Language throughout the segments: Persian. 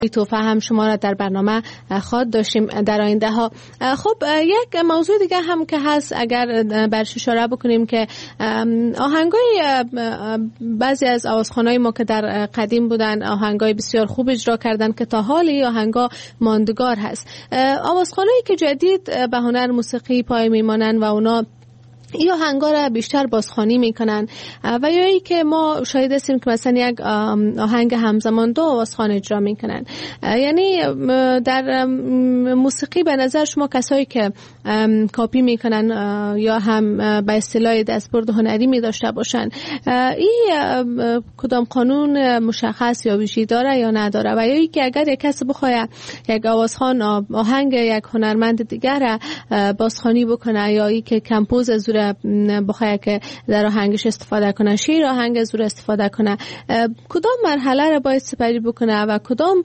توفه هم شما را در برنامه خواهد داشتیم در آینده ها. خب یک موضوع دیگه هم که هست، اگر برش اشاره بکنیم که آهنگای بعضی از آوازخوانای ما که در قدیم بودن آهنگای بسیار خوب اجرا کردن که تا حالی آهنگا ماندگار هست. آوازخوانایی که جدید به هنر موسیقی پای میمانن و اونا یا آهنگا را بیشتر بازخوانی میکنن و یا ای که ما شاهد هستیم که مثلا یک آهنگ همزمان دو آوازخوان اجرا میکنن. یعنی در موسیقی به نظر شما کسایی که کاپی میکنن یا هم به اصطلاح دستبرد هنری می داشته باشن، این کدام قانون مشخص یا ویژه‌ای داره یا نداره؟ و یا ای که اگر یک کس بخواد یک آوازخوان آهنگ یک هنرمند دیگر را بازخوانی بکنه یا ای که کمپوز از بخواه که در آهنگش استفاده کنه، شعر آهنگ از رو استفاده کنه، کدام مرحله را باید سپری بکنه و کدام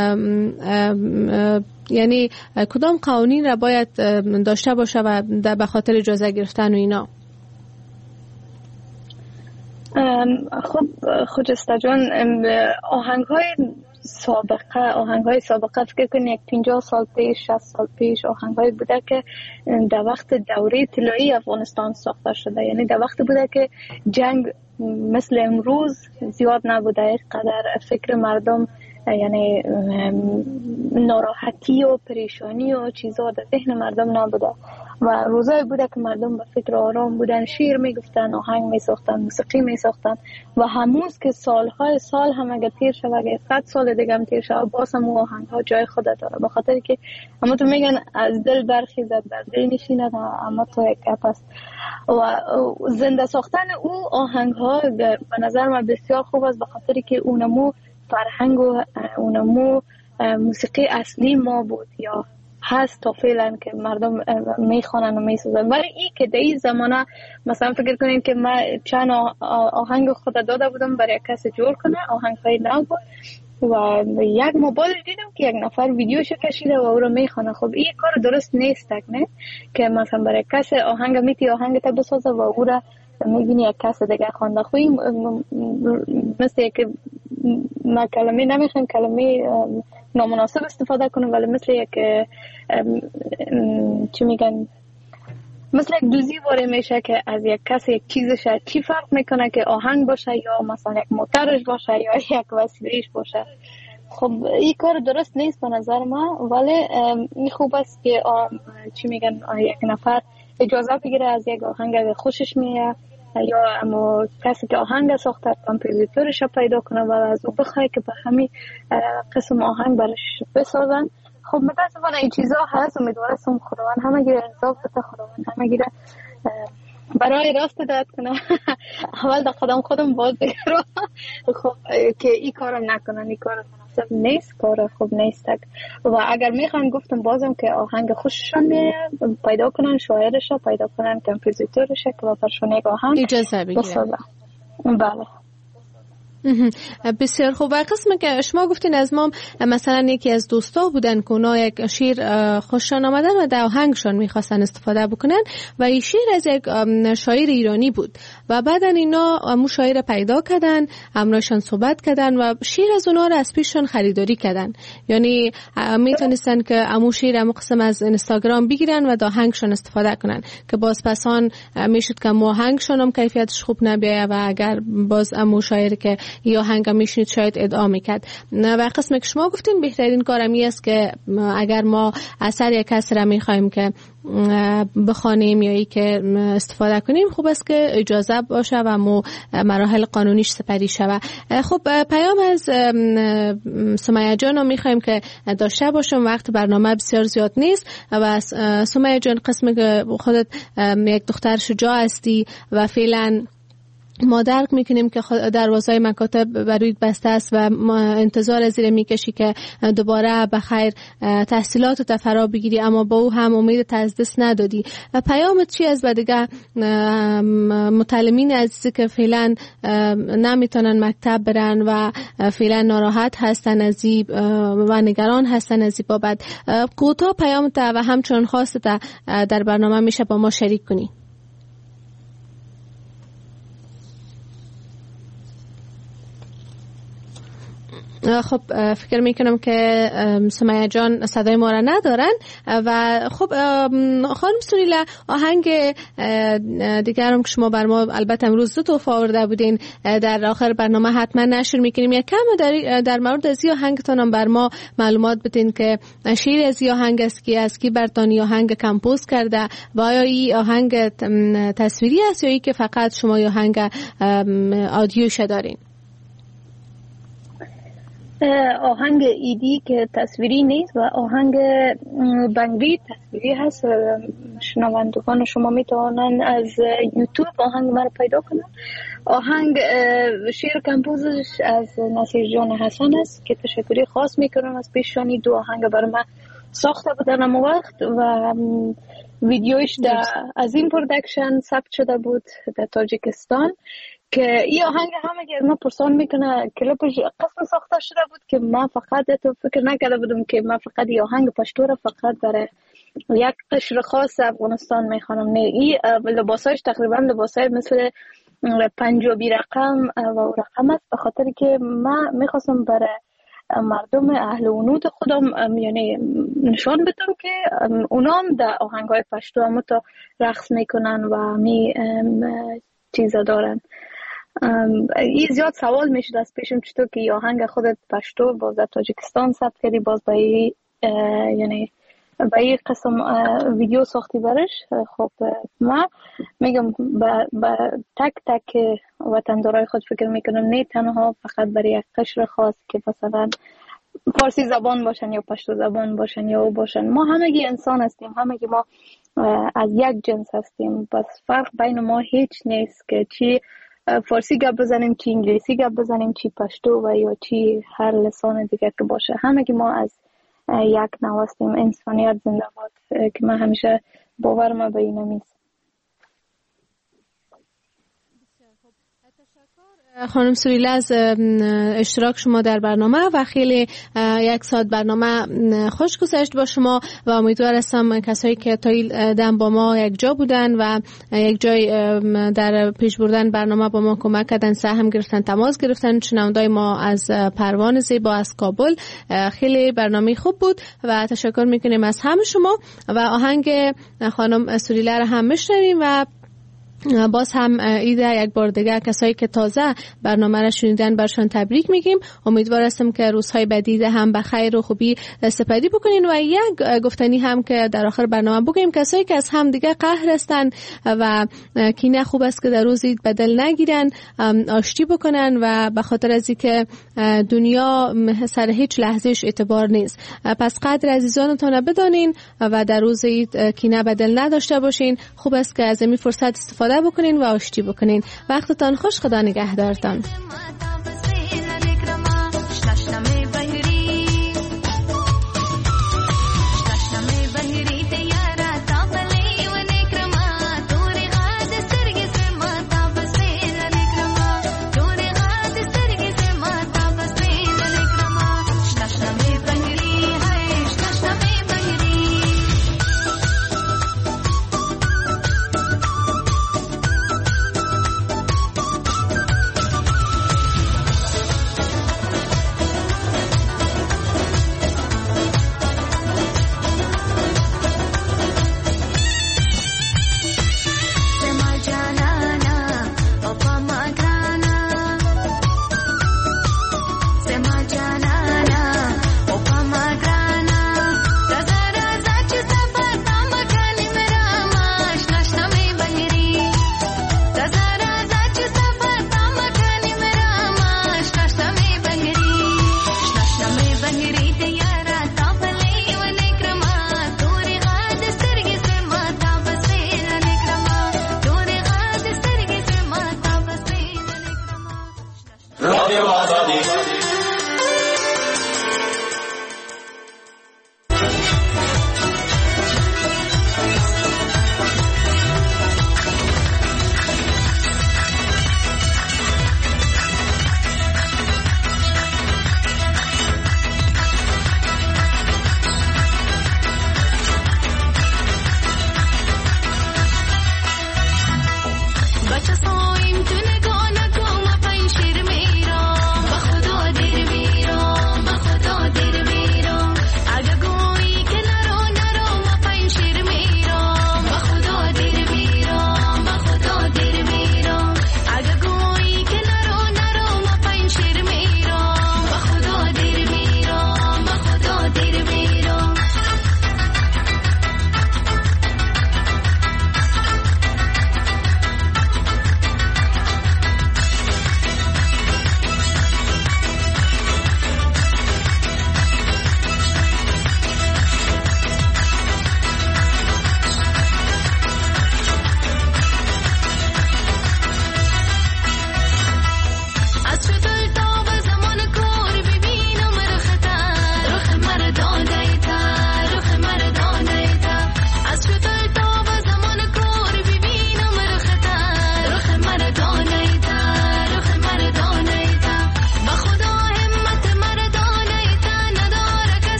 یعنی کدام قوانین را باید داشته باشه و به خاطر اجازه گرفتن و اینا؟ خب خجسته جان، آهنگ‌های سابقه فکر کنید یک 50 سال پیش 60 سال پیش آهنگ‌های بوده که در وقت دوره طلایی افغانستان ساخته شده. یعنی در وقت بوده که جنگ مثل امروز زیاد نبوده، اینقدر فکر مردم یعنی ناراحتی و پریشانی و چیزا در ذهن مردم نبوده و روزایی بوده که مردم به فکر آرام بودن، شعر میگفتن، آهنگ میساختن، موسیقی میساختن و هنوز که سالهای سال هم اگه تیر شد، اگه 100 سال دیگه هم تیر شد، باز هم اون آهنگ ها جای خود داره، به خاطر که اما تو میگن از دل برخیزد در دل نشیند، اما تو یک کپ است. و زنده ساختن او آهنگ ها به نظر من بسیار خوب است، به خاطر که اونمو فرهنگ و اونمو موسیقی اصلی ما بود یا هست تا فعلا که مردم میخوانن و میسازن. ولی این که در این زمانه مثلا فکر کنین که من چند آهنگ خود داده بودم برای کسی جور کنه، آهنگ های نو بود و یک موبایل دیدم که یک نفر ویدیوشو کشیده و او رو میخوانه. خب این کار درست نیست نه، که مثلا برای کسی آهنگ میتی آهنگ تا بسازه و او را میبینی یک کس دیگه خوانده. خب مثل که ما کلمه نمیخوایم کلمه نامناسب استفاده کنیم، ولی مثل یک چی میگن، مثل یک دوزی واره میشه که از یک کس یک چیزش چی فرق میکنه که آهنگ باشه یا مثلا یک موترش باشه یا یک وسیلهش باشه. خب این کار درست نیست به نظر ما، ولی این خوب است که چی میگن یک نفر اجازه بگیره از یک آهنگ اگه خوشش میاد یا اما کسی که آهنگ ساخته کامپوزیتورش پیدا کنه و از او بخواه که به همین قسم آهنگ برش بسازن. خب متاسفانه این چیزا هست، امیدوارم خداوند همه گیره انصاف بده، خداوند همه گیره برای راست داد کنه. اول در قدم خودم باز بگیرم خب که این کارم نکنن، این کار مناسب نیست، کار خوب نیست. و اگر میخوان گفتم بازم که آهنگ خوششون میاد پیدا کنن، شاعرش پیدا کنن، کمپوزیتورش که برشون یک آهنگ اجازه بگیرن. بله بسیار خوب. و قسم که شما گفتین از ما مثلا یکی از دوستا بودن که اونا یک شعر خوششان آمدن و در آهنگشان میخواستن استفاده بکنن و این شعر از یک شاعر ایرانی بود و بعدن اینا امو شاعر پیدا کردن، امراشان صحبت کردن و شعر از اونا را از پیششان خریداری کردن. یعنی میتونستن که امو شعر امو قسم از اینستاگرام بگیرن و در آهنگشان استفاده کنن که باز پسان میشد که امو آهنگشان هم کیفیتش خوب نبیه و اگر باز امو شاعر که یا آهنگ میشنید شاید ادعا میکرد. و قسم که شما گفتین بهترین کارم است که اگر ما اثر یک کس را میخوایم که بخوانیم یا ای که استفاده کنیم، خوب است که اجازه باشه و مراحل قانونیش سپری شود. خب پیام از سمیه جان رو میخوایم که داشته باشم، وقت برنامه بسیار زیاد نیست و سمیه جان قسم که خودت یک دختر شجاع هستی و فعلا ما درک میکنیم که دروازهای مکاتب برای بسته است و ما انتظار از زیر میکشی که دوباره بخیر تحصیلات و فرا بگیری، اما با او هم امید از دست ندادی. و پیامت چی از دیگه متعلمین عزیزی که فعلا نمیتونن مکتب برن و فعلا ناراحت هستن از و نگران هستن از بابت، کوتاه پیامت و همچنان خواست در برنامه میشه با ما شریک کنی؟ خب فکر میکنم که سمیه جان صدای ما را ندارن و خب خانم سوریلا آهنگ دیگر هم که شما بر ما البته امروز دو توفه آورده بودین در آخر برنامه حتما نشر میکنیم. یک کم در مورد از آهنگتان هم بر ما معلومات بدین که شعر از آهنگ است که از کی برتانی آهنگ کمپوز کرده و آیا این آهنگ تصویری است یا ای که فقط شما آهنگ آدیوش دارین؟ آهنگ ایدی که تصویری نیست و آهنگ بنگلی تصویری هست. شنوندگان شما میتونن از یوتیوب آهنگ ما رو پیدا کنن. آهنگ شعر کمپوزش از نصیر جان حسن است که تشکری خاص میکنم از پیشانی. دو آهنگ برای من ساخته بودن اما وقت و ویدیوش در از این پرودکشن ثبت شده بود در تاجیکستان که این آهنگ همه که از ما پرسان میکنه کلیپش قسم ساخته شده بود که من فقط تو فکر نکرده بودم که من فقط این آهنگ پشتو را فقط برای یک قشر خاص افغانستان میخوانم. نه، این لباسایش تقریبا لباسای مثل پنجابی رقم و رقم است، به خاطر که من میخواستم برای مردم اهل ونود خودم یعنی نشان بدم که اونام در آهنگای پشتو هم تا رقص میکنن و می چیزا دارن. این زیاد سوال میشد از پیشم چطور که آهنگ خودت پشتو باز در تاجیکستان ثبت کردی، باز با یعنی با این قسم ویدیو ساختی برش. خب من میگم با تک تک وطندارای خود فکر میکنم، نه تنها فقط برای یک قشر خاص که مثلا فارسی زبان باشن یا پشتو زبان باشن یا باشن. ما همگی انسان هستیم، همگی ما از یک جنس هستیم، بس فرق بین ما هیچ نیست که چی فارسی گپ بزنیم، چی انگلیسی گپ بزنیم، چی پشتو و یا چی هر لسان دیگه که باشه. همگی ما از یک نوع هستیم. انسانیت زنده باد که من همیشه باورم به این نیست. خانم سوریلا از اشتراک شما در برنامه و خیلی یک ساعت برنامه خوش گذشت با شما و امیدوار هستم کسایی که تا این دم با ما یک جا بودن و یک جای در پیش بردن برنامه با ما کمک کردن، سهم گرفتن، تماس گرفتن. شنوندای ما از پروان زیبا از کابل، خیلی برنامه خوب بود و تشکر میکنیم از همه شما و آهنگ خانم سوریلا را هم میشنویم و باز هم ایده یک بار دیگه کسایی که تازه برنامه را شنیدن برشان تبریک میگیم. امیدوار هستم که روزهای بعدی هم به خیر و خوبی سپری بکنین و یک گفتنی هم که در آخر برنامه بگیم کسایی که از هم دیگه قهر هستن و کینه خوب است که در روزی بدل نگیرن، آشتی بکنن و به خاطر از اینکه دنیا سر هیچ لحظهش اعتبار نیست. پس قدر عزیزانتون بدانین و در روزی کینه بدل نداشته باشین. خوب است که از این فرصت استفاده بکنین و آشتی بکنین. وقتتان خوش، خدا نگهدارتان.